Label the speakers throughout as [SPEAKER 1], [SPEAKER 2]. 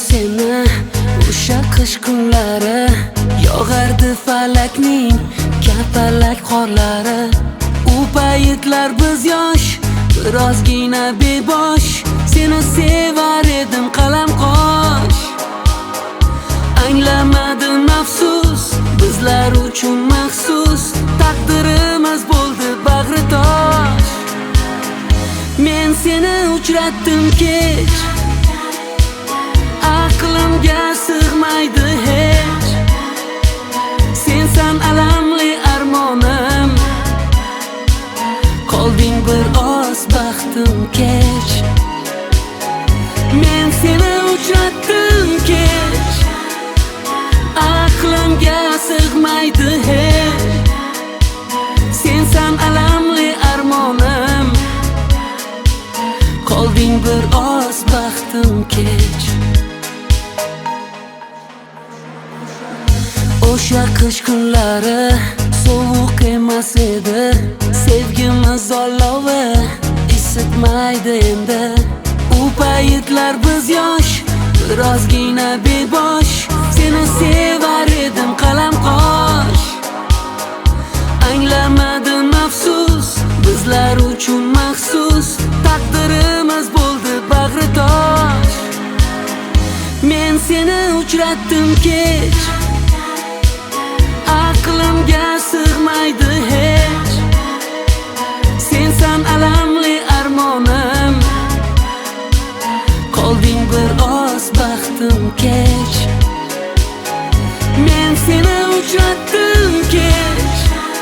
[SPEAKER 1] seni o'sha qish kunlari, yog'ardi falakning kapalak qorlari. U paytlar biz yosh, birozgina bebosh, seni sevar edim qalam qosh. Anglamadim afsus, bizlar uchun maxsus taqdirimiz bo'ldi bag'ri tosh. Men seni uchratdim kech, aqlimga sig'maydi hech. Sensan alamli armonim, qolding bir oz baxtim kech. Men seni uchratdim kech, aqlimga sig'maydi hech. Sensan alamli armonim, qolding bir oz baxtim kech. O'sha qish kunlari sovuq emas edi, sevgimiz olovi isitmaydi endi. U paytlar biz yosh, birozgina bebosh, seni sevar edim qalam qosh. Anglamadim afsus, bizlar uchun maxsus taqdirimiz bo'ldi bag'ri tosh. Men seni uchratdim kech, aqlimga sig'maydi hech. Sensan alamli armonim, qolding bir oz baxtim kech. Men seni uchratdim kech,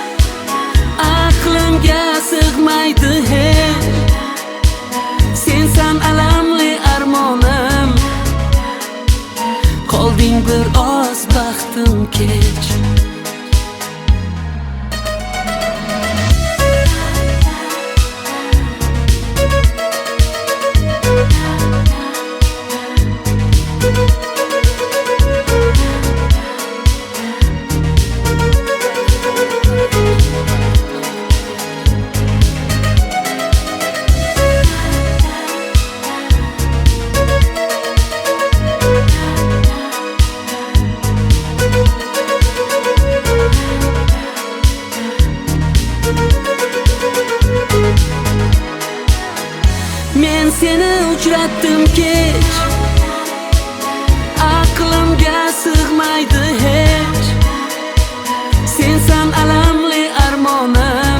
[SPEAKER 1] aqlimga sig'maydi hech. Sensan alamli armonim, qolding bir oz baxtim kech. Men seni uchratdim kech, aqlimga sig'maydi hech. Sensan alamli armonim,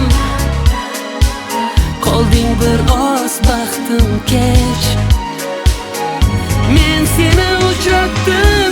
[SPEAKER 1] qolding bir oz baxtim kech. Men seni uchratdim